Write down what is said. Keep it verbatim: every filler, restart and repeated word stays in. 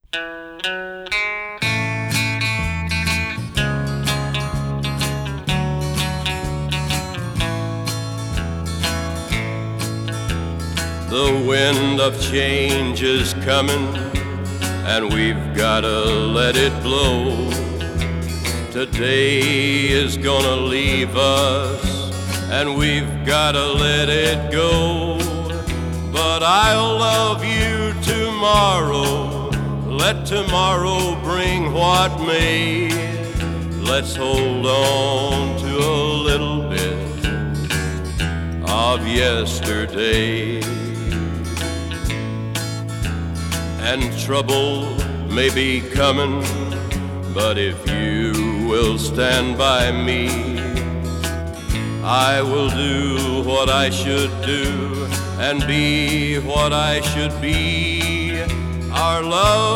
The wind of change is coming, and we've gotta let it blow. Today is gonna leave us, and we've gotta let it go. But I'll love you tomorrow, let tomorrow bring what may. Let's hold on to a little bit of yesterday. And trouble may be coming, but if you will stand by me, I will do what I should do and be what I should be. Our love